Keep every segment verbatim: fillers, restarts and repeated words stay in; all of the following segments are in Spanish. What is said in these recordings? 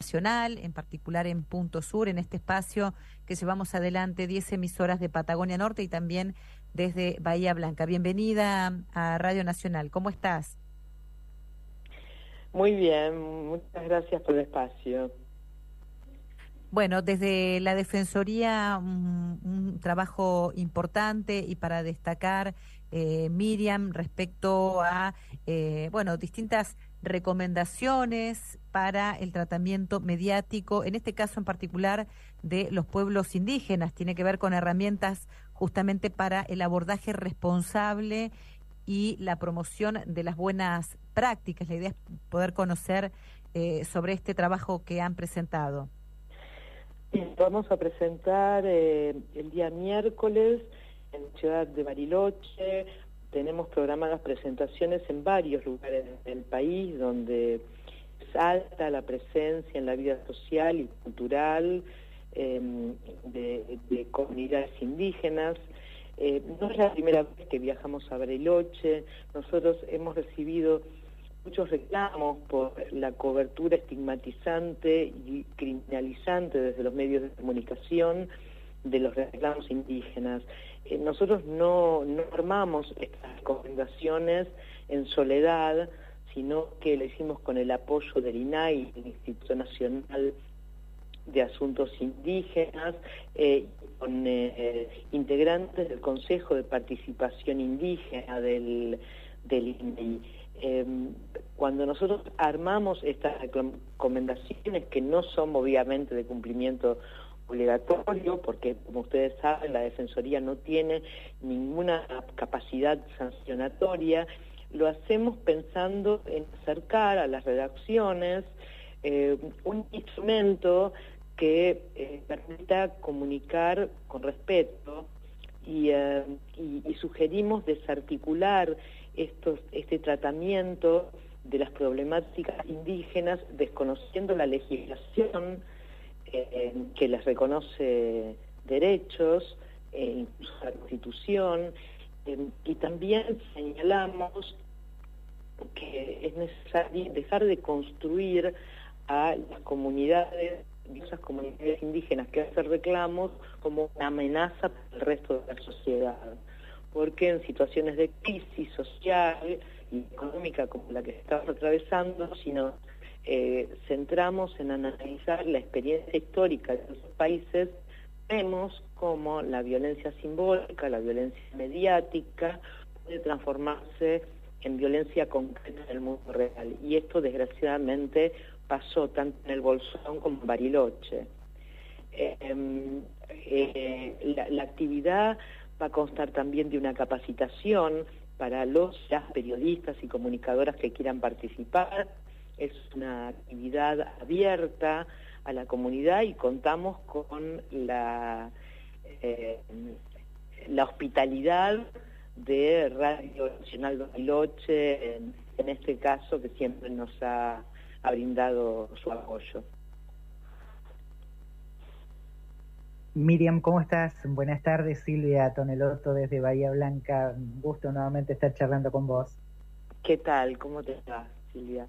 Nacional, en particular en Punto Sur, en este espacio que llevamos adelante diez emisoras de Patagonia Norte y también desde Bahía Blanca. Bienvenida a Radio Nacional, ¿cómo estás? Muy bien, muchas gracias por el espacio. Bueno, desde la Defensoría un, un trabajo importante y para destacar, eh, Miriam, respecto a, eh, bueno, distintas recomendaciones para el tratamiento mediático, en este caso en particular de los pueblos indígenas, tiene que ver con herramientas justamente para el abordaje responsable y la promoción de las buenas prácticas. La idea es poder conocer eh, sobre este trabajo que han presentado. Vamos a presentar eh, el día miércoles en la ciudad de Bariloche. Tenemos programadas presentaciones en varios lugares del país donde es alta la presencia en la vida social y cultural eh, de, de comunidades indígenas. Eh, no es la primera vez que viajamos a Bariloche. Nosotros hemos recibido muchos reclamos por la cobertura estigmatizante y criminalizante desde los medios de comunicación de los reclamos indígenas. Eh, nosotros no, no armamos estas recomendaciones en soledad, sino que lo hicimos con el apoyo del I N A I, el Instituto Nacional de Asuntos Indígenas, eh, con eh, integrantes del Consejo de Participación Indígena del, del I N A I. Eh, cuando nosotros armamos estas recomendaciones, que no son obviamente de cumplimiento obligatorio, porque como ustedes saben la Defensoría no tiene ninguna capacidad sancionatoria, lo hacemos pensando en acercar a las redacciones eh, un instrumento que eh, permita comunicar con respeto y, eh, y, y sugerimos desarticular estos, este tratamiento de las problemáticas indígenas desconociendo la legislación eh, que les reconoce derechos, eh, incluso la Constitución, eh, y también señalamos que es necesario dejar de construir a las comunidades, esas comunidades indígenas que hacen reclamos, como una amenaza para el resto de la sociedad, porque en situaciones de crisis social y económica como la que estamos atravesando, si nos eh, centramos en analizar la experiencia histórica de esos países, vemos cómo la violencia simbólica, la violencia mediática puede transformarse en violencia concreta en el mundo real, y esto desgraciadamente pasó tanto en el Bolsón como en Bariloche. Eh, eh, la, la actividad va a constar también de una capacitación para los las periodistas y comunicadoras que quieran participar. Es una actividad abierta a la comunidad y contamos con la, eh, la hospitalidad de Radio Nacional Bariloche, en, en este caso, que siempre nos ha, ha brindado su apoyo. Miriam, ¿cómo estás? Buenas tardes, Silvia Tonelotto desde Bahía Blanca. Un gusto nuevamente estar charlando con vos. ¿Qué tal? ¿Cómo te estás, Silvia?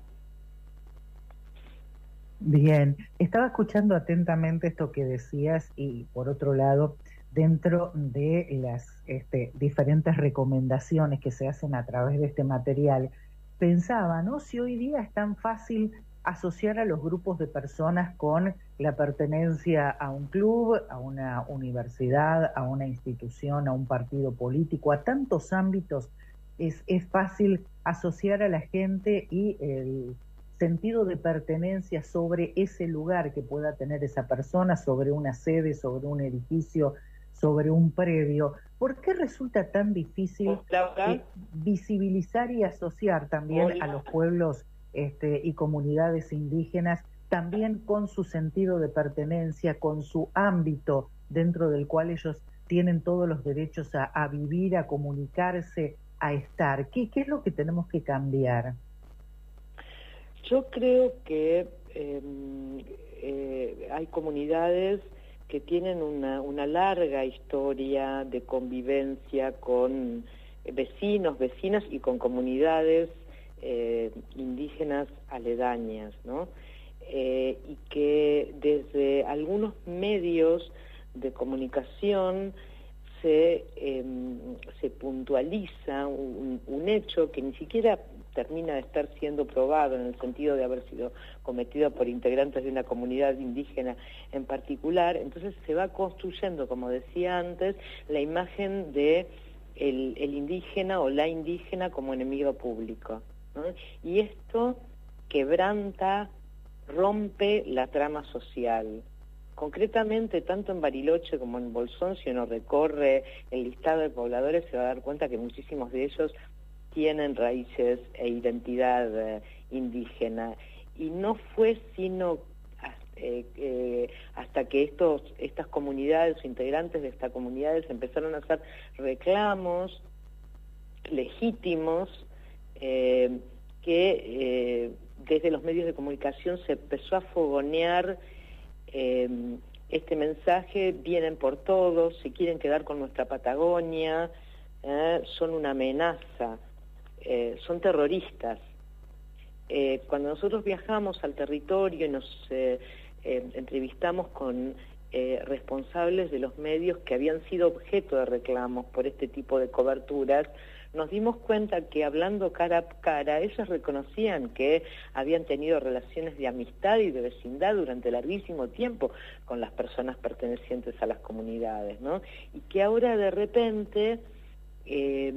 Bien, estaba escuchando atentamente esto que decías y, por otro lado, dentro de las este, diferentes recomendaciones que se hacen a través de este material, pensaba, ¿no? Si hoy día es tan fácil asociar a los grupos de personas con la pertenencia a un club, a una universidad, a una institución, a un partido político, a tantos ámbitos, es, es fácil asociar a la gente y el sentido de pertenencia sobre ese lugar que pueda tener esa persona, sobre una sede, sobre un edificio, sobre un predio. ¿Por qué resulta tan difícil eh, visibilizar y asociar también a los pueblos este, y comunidades indígenas, también con su sentido de pertenencia, con su ámbito dentro del cual ellos tienen todos los derechos a, a vivir, a comunicarse, a estar? ¿Qué, qué es lo que tenemos que cambiar? Yo creo que eh, eh, hay comunidades que tienen una, una larga historia de convivencia con vecinos, vecinas y con comunidades eh, indígenas aledañas, ¿no? eh, y que desde algunos medios de comunicación se, eh, se puntualiza un, un hecho que ni siquiera termina de estar siendo probado en el sentido de haber sido cometido por integrantes de una comunidad indígena en particular. Entonces se va construyendo, como decía antes, la imagen de el, el indígena o la indígena como enemigo público, ¿no? Y esto quebranta, rompe la trama social. Concretamente, tanto en Bariloche como en Bolsón, si uno recorre el listado de pobladores, se va a dar cuenta que muchísimos de ellos tienen raíces e identidad eh, indígena. Y no fue sino eh, eh, hasta que estos, estas comunidades o integrantes de estas comunidades empezaron a hacer reclamos legítimos eh, que eh, desde los medios de comunicación se empezó a fogonear eh, este mensaje: vienen por todos, se quieren quedar con nuestra Patagonia, eh, son una amenaza. Eh, son terroristas. Eh, cuando nosotros viajamos al territorio y nos eh, eh, entrevistamos con eh, responsables de los medios que habían sido objeto de reclamos por este tipo de coberturas, nos dimos cuenta que, hablando cara a cara, ellos reconocían que habían tenido relaciones de amistad y de vecindad durante larguísimo tiempo con las personas pertenecientes a las comunidades, ¿no? Y que ahora de repente eh,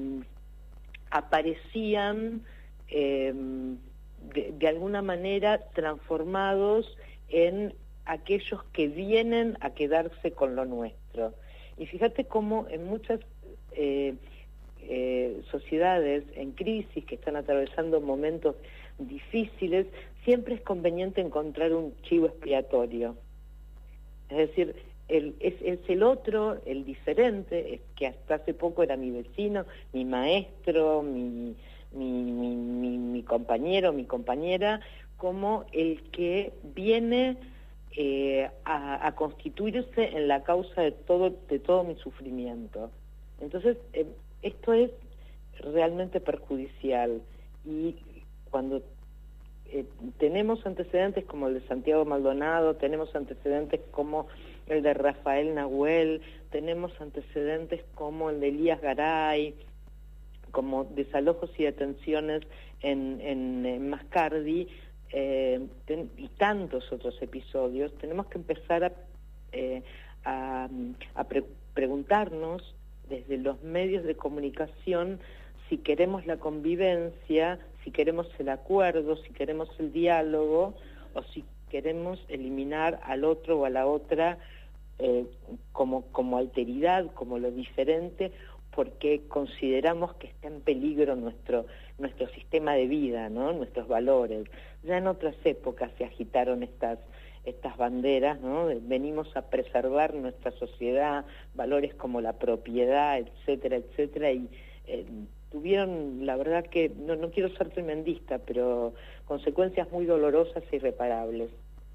aparecían eh, de, de alguna manera transformados en aquellos que vienen a quedarse con lo nuestro. Y fíjate cómo en muchas eh, eh, sociedades en crisis que están atravesando momentos difíciles, siempre es conveniente encontrar un chivo expiatorio. Es decir, El, es, es el otro, el diferente, es que hasta hace poco era mi vecino, mi maestro, mi, mi, mi, mi, mi compañero, mi compañera, como el que viene eh, a, a constituirse en la causa de todo, de todo mi sufrimiento. Entonces, eh, esto es realmente perjudicial. Y cuando eh, tenemos antecedentes como el de Santiago Maldonado, tenemos antecedentes como el de Rafael Nahuel, tenemos antecedentes como el de Elías Garay, como desalojos y detenciones en, en, en Mascardi, eh, ten, y tantos otros episodios. Tenemos que empezar a, eh, a, a pre preguntarnos desde los medios de comunicación si queremos la convivencia, si queremos el acuerdo, si queremos el diálogo, o si queremos eliminar al otro o a la otra eh, como, como alteridad, como lo diferente, porque consideramos que está en peligro nuestro, nuestro sistema de vida, ¿no? Nuestros valores. Ya en otras épocas se agitaron estas, estas banderas, ¿no? Venimos a preservar nuestra sociedad, valores como la propiedad, etcétera, etcétera, y eh, tuvieron, la verdad que, no, no quiero ser tremendista, pero consecuencias muy dolorosas e irreparables.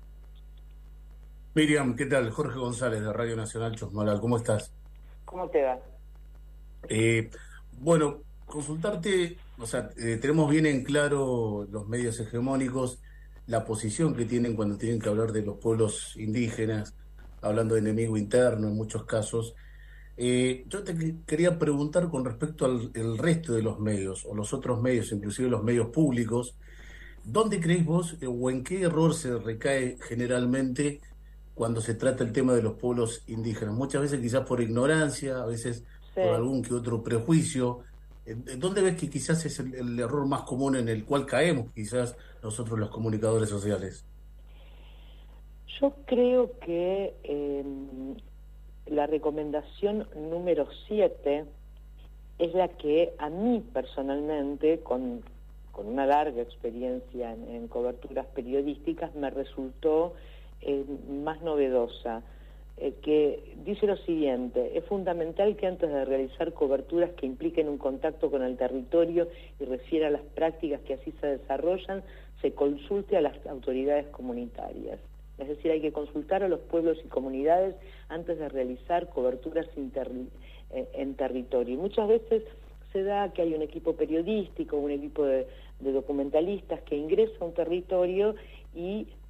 Miriam, ¿qué tal? Jorge González, de Radio Nacional Chosmalal, ¿cómo estás? ¿Cómo te va? Eh, bueno, consultarte, o sea, eh, tenemos bien en claro los medios hegemónicos la posición que tienen cuando tienen que hablar de los pueblos indígenas, hablando de enemigo interno en muchos casos. Eh, yo te quería preguntar con respecto al el resto de los medios, o los otros medios, inclusive los medios públicos, ¿dónde creéis vos eh, o en qué error se recae generalmente cuando se trata el tema de los pueblos indígenas? Muchas veces quizás por ignorancia, a veces sí, por algún que otro prejuicio. ¿Dónde ves que quizás es el, el error más común en el cual caemos quizás nosotros los comunicadores sociales? Yo creo que eh, la recomendación número siete es la que a mí personalmente, con, con una larga experiencia en, en coberturas periodísticas, me resultó eh, más novedosa, eh, que dice lo siguiente: es fundamental que antes de realizar coberturas que impliquen un contacto con el territorio y refiera a las prácticas que así se desarrollan, se consulte a las autoridades comunitarias. Es decir, hay que consultar a los pueblos y comunidades antes de realizar coberturas inter, eh, en territorio. Y muchas veces se da que hay un equipo periodístico, un equipo de, de documentalistas que ingresa a un territorio y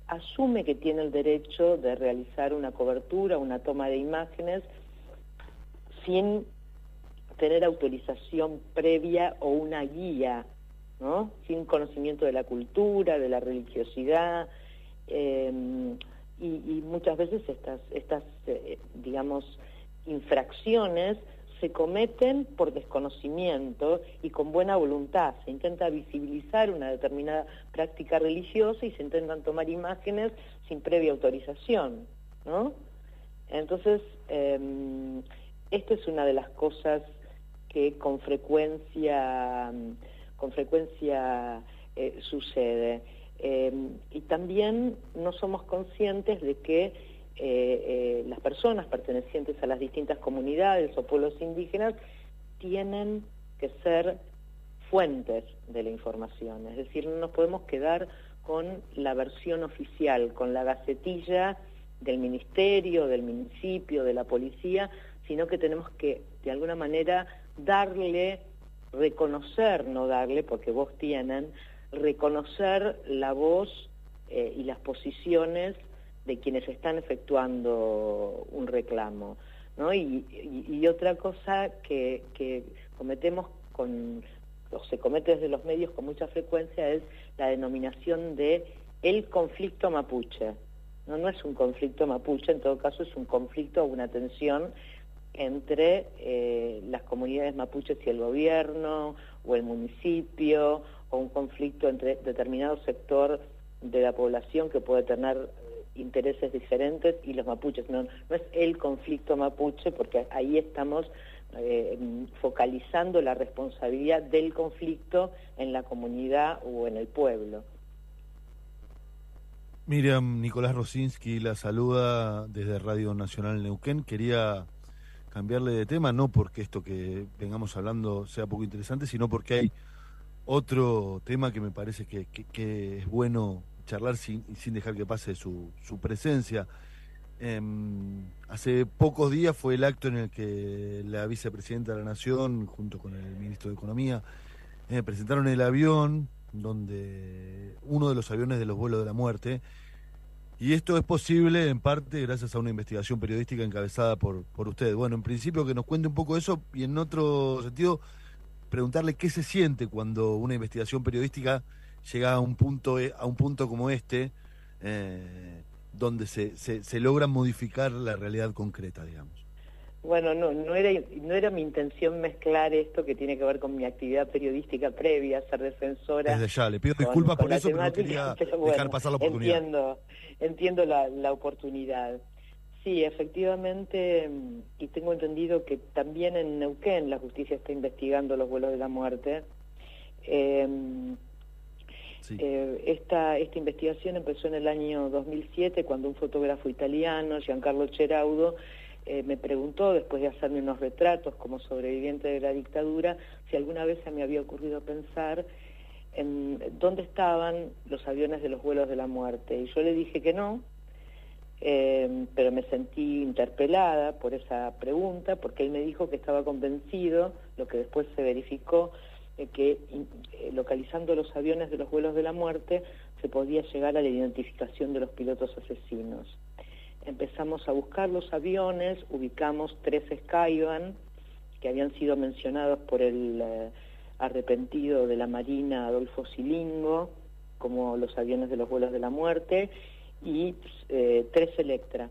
asume que tiene el derecho de realizar una cobertura, una toma de imágenes, sin tener autorización previa o una guía, ¿no? Sin conocimiento de la cultura, de la religiosidad, eh, y, y muchas veces estas, estas eh, digamos, infracciones se cometen por desconocimiento y con buena voluntad. Se intenta visibilizar una determinada práctica religiosa y se intentan tomar imágenes sin previa autorización, ¿no? Entonces, eh, esta es una de las cosas que con frecuencia, con frecuencia eh, sucede. Eh, y también no somos conscientes de que Eh, eh, las personas pertenecientes a las distintas comunidades o pueblos indígenas tienen que ser fuentes de la información, es decir, no nos podemos quedar con la versión oficial, con la gacetilla del ministerio, del municipio, de la policía, sino que tenemos que, de alguna manera, darle, reconocer, no darle, porque voz tienen, reconocer la voz eh, y las posiciones de quienes están efectuando un reclamo, ¿no? Y, y, y otra cosa que, que cometemos con, o se comete desde los medios con mucha frecuencia es la denominación de el conflicto mapuche. No, no es un conflicto mapuche, en todo caso es un conflicto o una tensión entre eh, las comunidades mapuches y el gobierno, o el municipio, o un conflicto entre determinado sector de la población que puede tener intereses diferentes y los mapuches. No, no es el conflicto mapuche, porque ahí estamos eh, focalizando la responsabilidad del conflicto en la comunidad o en el pueblo. Miriam, Nicolás Rosinski la saluda desde Radio Nacional Neuquén. Quería cambiarle de tema, no porque esto que vengamos hablando sea poco interesante, sino porque hay otro tema que me parece que, que, que es bueno charlar sin, sin dejar que pase su, su presencia. Eh, hace pocos días fue el acto en el que la vicepresidenta de la Nación, junto con el ministro de Economía, eh, presentaron el avión, donde uno de los aviones de los vuelos de la muerte, y esto es posible en parte gracias a una investigación periodística encabezada por, por usted. Bueno, en principio que nos cuente un poco eso, y en otro sentido preguntarle qué se siente cuando una investigación periodística llega a un punto a un punto como este, eh, donde se, se, se logra modificar la realidad concreta, digamos. Bueno, no, no era, no era mi intención mezclar esto que tiene que ver con mi actividad periodística previa, ser defensora. Desde ya, le pido con, disculpas con por eso, temática, pero no quería pero bueno, dejar pasar la oportunidad. Entiendo, entiendo la, la oportunidad. Sí, efectivamente, y tengo entendido que también en Neuquén la justicia está investigando los vuelos de la muerte. Eh, Sí. Eh, esta, esta investigación empezó en el año dos mil siete, cuando un fotógrafo italiano, Giancarlo Ceraudo, eh, me preguntó, después de hacerme unos retratos como sobreviviente de la dictadura, si alguna vez se me había ocurrido pensar en dónde estaban los aviones de los vuelos de la muerte. Y yo le dije que no, eh, pero me sentí interpelada por esa pregunta, porque él me dijo que estaba convencido, lo que después se verificó, que eh, localizando los aviones de los vuelos de la muerte se podía llegar a la identificación de los pilotos asesinos. Empezamos a buscar los aviones, ubicamos tres Skyvan que habían sido mencionados por el eh, arrepentido de la Marina Adolfo Silingo como los aviones de los vuelos de la muerte, y eh, tres Electra.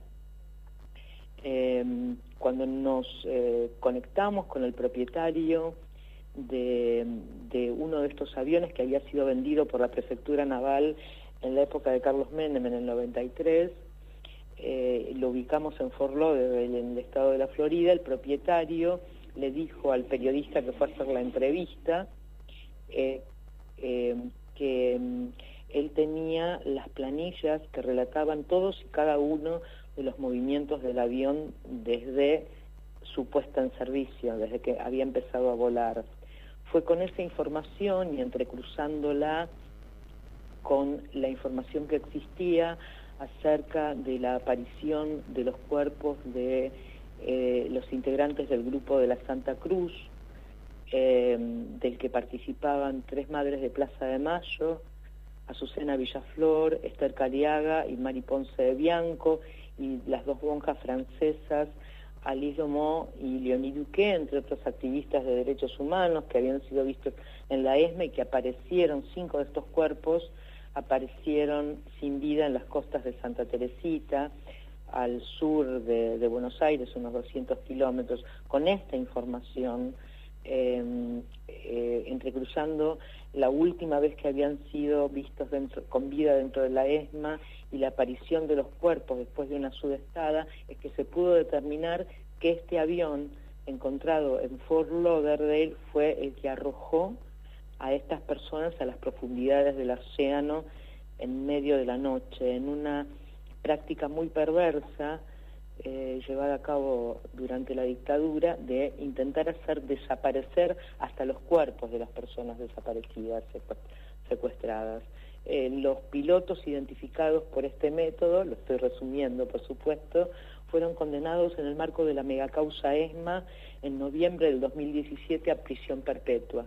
Eh, cuando nos eh, conectamos con el propietario De, de uno de estos aviones que había sido vendido por la Prefectura Naval en la época de Carlos Menem en el noventa y tres, eh, lo ubicamos en Fort Lauderdale, en el estado de la Florida. El propietario le dijo al periodista que fue a hacer la entrevista eh, eh, que eh, él tenía las planillas que relataban todos y cada uno de los movimientos del avión desde su puesta en servicio, desde que había empezado a volar. Fue con esa información y entrecruzándola con la información que existía acerca de la aparición de los cuerpos de eh, los integrantes del grupo de la Santa Cruz, eh, del que participaban tres madres de Plaza de Mayo, Azucena Villaflor, Esther Cariaga y Mari Ponce de Bianco, y las dos monjas francesas, Alice Domó y Leonie Duquet, entre otros activistas de derechos humanos que habían sido vistos en la ESMA y que aparecieron, cinco de estos cuerpos aparecieron sin vida en las costas de Santa Teresita, al sur de, de Buenos Aires, unos doscientos kilómetros. Con esta información, eh, eh, entrecruzando la última vez que habían sido vistos dentro, con vida dentro de la ESMA y la aparición de los cuerpos después de una sudestada, es que se pudo determinar que este avión encontrado en Fort Lauderdale fue el que arrojó a estas personas a las profundidades del océano en medio de la noche, en una práctica muy perversa eh, llevada a cabo durante la dictadura de intentar hacer desaparecer hasta los cuerpos de las personas desaparecidas, secuestradas. Eh, los pilotos identificados por este método, lo estoy resumiendo por supuesto, fueron condenados en el marco de la megacausa ESMA en noviembre del dos mil diecisiete a prisión perpetua.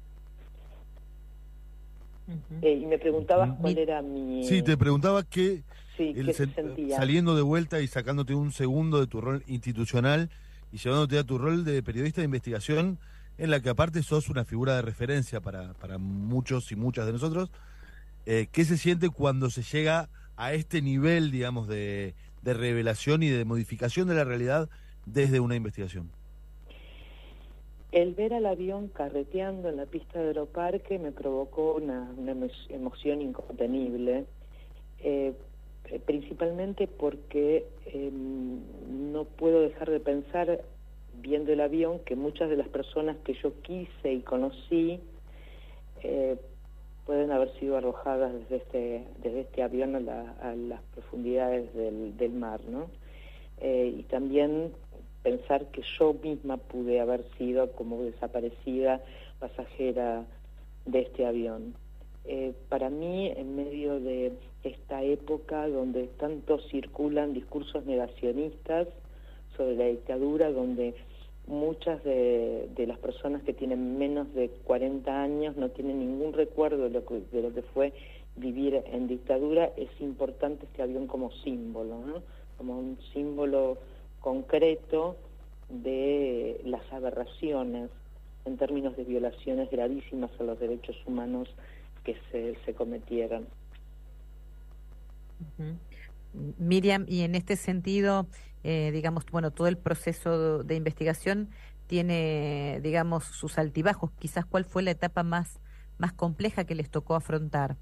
Uh-huh. eh, y me preguntabas uh-huh. cuál era mi... Sí, te preguntaba que, sí, el, ¿qué se sentía? Saliendo de vuelta y sacándote un segundo de tu rol institucional y llevándote a tu rol de periodista de investigación, en la que aparte sos una figura de referencia para, para muchos y muchas de nosotros, eh, ¿qué se siente cuando se llega a este nivel, digamos, de, de revelación y de modificación de la realidad desde una investigación? El ver al avión carreteando en la pista de Aeroparque me provocó una, una emoción incontenible, eh, principalmente porque eh, no puedo dejar de pensar, viendo el avión, que muchas de las personas que yo quise y conocí eh, pueden haber sido arrojadas desde este, desde este avión a, la, a las profundidades del, del mar, ¿no? Eh, y también pensar que yo misma pude haber sido como desaparecida pasajera de este avión. Eh, para mí, en medio de esta época donde tanto circulan discursos negacionistas sobre la dictadura, donde muchas de, de las personas que tienen menos de cuarenta años no tienen ningún recuerdo de lo que, de lo que fue vivir en dictadura, es importante este avión como símbolo, ¿no? Como un símbolo concreto de las aberraciones en términos de violaciones gravísimas a los derechos humanos que se, se cometieron. Uh-huh. Miriam, y en este sentido, eh, digamos, bueno, todo el proceso de investigación tiene, digamos, sus altibajos. Quizás, ¿cuál fue la etapa más, más compleja que les tocó afrontar?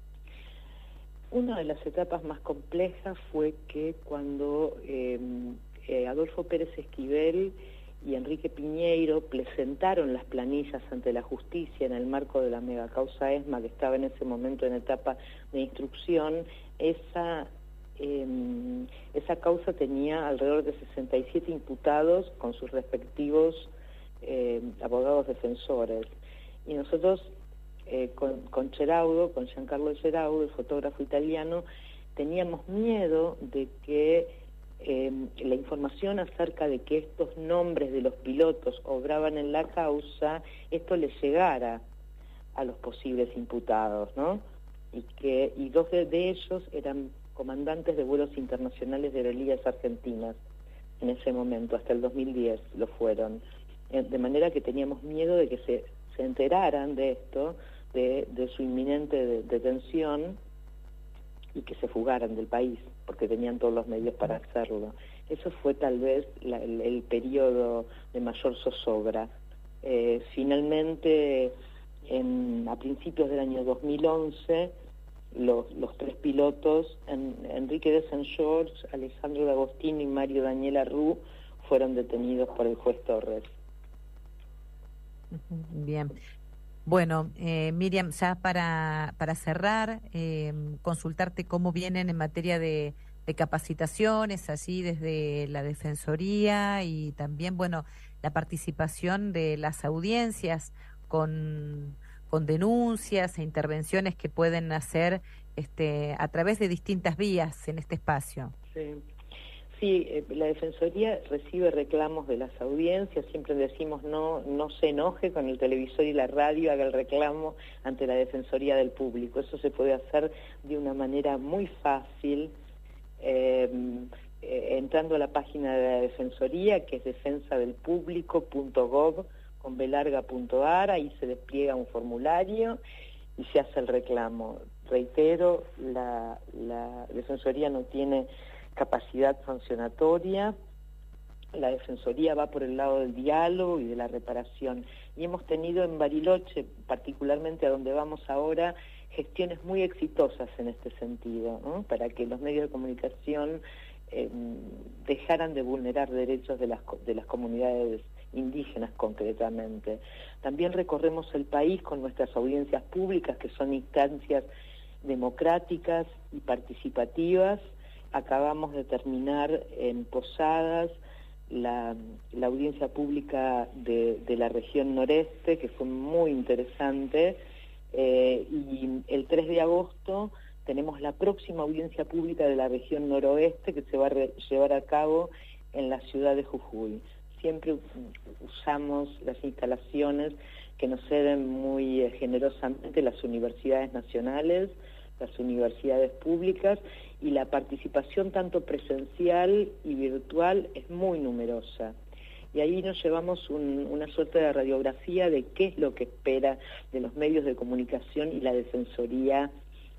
Una de las etapas más complejas fue que cuando eh, eh, Adolfo Pérez Esquivel y Enrique Piñeiro presentaron las planillas ante la justicia en el marco de la megacausa ESMA, que estaba en ese momento en etapa de instrucción, esa, eh, esa causa tenía alrededor de sesenta y siete imputados con sus respectivos eh, abogados defensores. Y nosotros, eh, con, con Ceraudo, con Giancarlo Ceraudo, el fotógrafo italiano, teníamos miedo de que Eh, la información acerca de que estos nombres de los pilotos obraban en la causa, esto les llegara a los posibles imputados, ¿no? Y que y dos de, de ellos eran comandantes de vuelos internacionales de aerolíneas argentinas en ese momento, hasta el dos mil diez lo fueron. Eh, de manera que teníamos miedo de que se, se enteraran de esto, de, de su inminente de, detención, y que se fugaran del país, porque tenían todos los medios para hacerlo. Eso fue tal vez la, el, el periodo de mayor zozobra. Eh, finalmente, en, a principios del año dos mil once, los, los tres pilotos, en, Enrique de Saint George, Alejandro D'Agostino y Mario Daniel Arrú, fueron detenidos por el juez Torres. Bien. Bueno, eh, Miriam, ya para, para cerrar, eh, consultarte cómo vienen en materia de, de capacitaciones, así desde la Defensoría y también, bueno, la participación de las audiencias con, con denuncias e intervenciones que pueden hacer este, a través de distintas vías en este espacio. Sí. Sí, eh, la Defensoría recibe reclamos de las audiencias, siempre decimos no, no se enoje con el televisor y la radio, haga el reclamo ante la Defensoría del Público. Eso se puede hacer de una manera muy fácil, eh, eh, entrando a la página de la Defensoría, que es defensa del público punto gov con b larga punto a r, ahí se despliega un formulario y se hace el reclamo. Reitero, la, la Defensoría no tiene capacidad sancionatoria, la Defensoría va por el lado del diálogo y de la reparación. Y hemos tenido en Bariloche, particularmente a donde vamos ahora, gestiones muy exitosas en este sentido, ¿no? Para que los medios de comunicación eh, dejaran de vulnerar derechos de las, de las comunidades indígenas concretamente. También recorremos el país con nuestras audiencias públicas, que son instancias democráticas y participativas. Acabamos de terminar en Posadas la, la audiencia pública de, de la región noreste, que fue muy interesante, eh, y el tres de agosto tenemos la próxima audiencia pública de la región noroeste, que se va a re, llevar a cabo en la ciudad de Jujuy. Siempre usamos las instalaciones que nos ceden muy eh, generosamente las universidades nacionales, las universidades públicas, y la participación tanto presencial y virtual es muy numerosa. Y ahí nos llevamos un, una suerte de radiografía de qué es lo que espera de los medios de comunicación y la Defensoría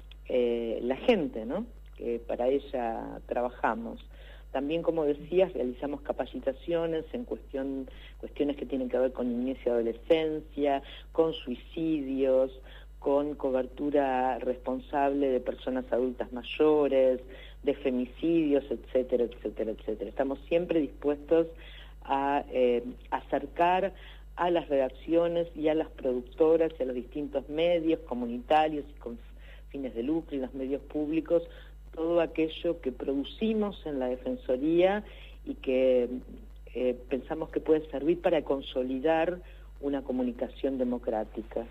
eh, la gente, ¿no? Que para ella trabajamos. También, como decías, realizamos capacitaciones en cuestión, cuestiones que tienen que ver con niñez y adolescencia, con suicidios, con cobertura responsable de personas adultas mayores, de femicidios, etcétera, etcétera, etcétera. Estamos siempre dispuestos a eh, acercar a las redacciones y a las productoras y a los distintos medios comunitarios y con fines de lucro y los medios públicos todo aquello que producimos en la Defensoría y que eh, pensamos que puede servir para consolidar una comunicación democrática.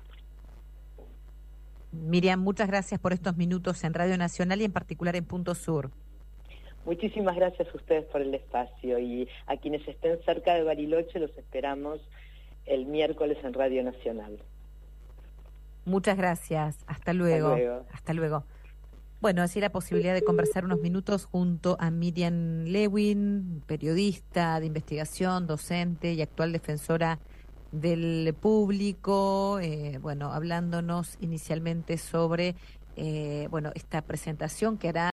Miriam, muchas gracias por estos minutos en Radio Nacional y en particular en Punto Sur. Muchísimas gracias a ustedes por el espacio, y a quienes estén cerca de Bariloche los esperamos el miércoles en Radio Nacional. Muchas gracias. Hasta luego. Hasta luego. Hasta luego. Bueno, así la posibilidad de conversar unos minutos junto a Miriam Lewin, periodista de investigación, docente y actual defensora del público, eh, bueno, hablándonos inicialmente sobre, eh, bueno, esta presentación que hará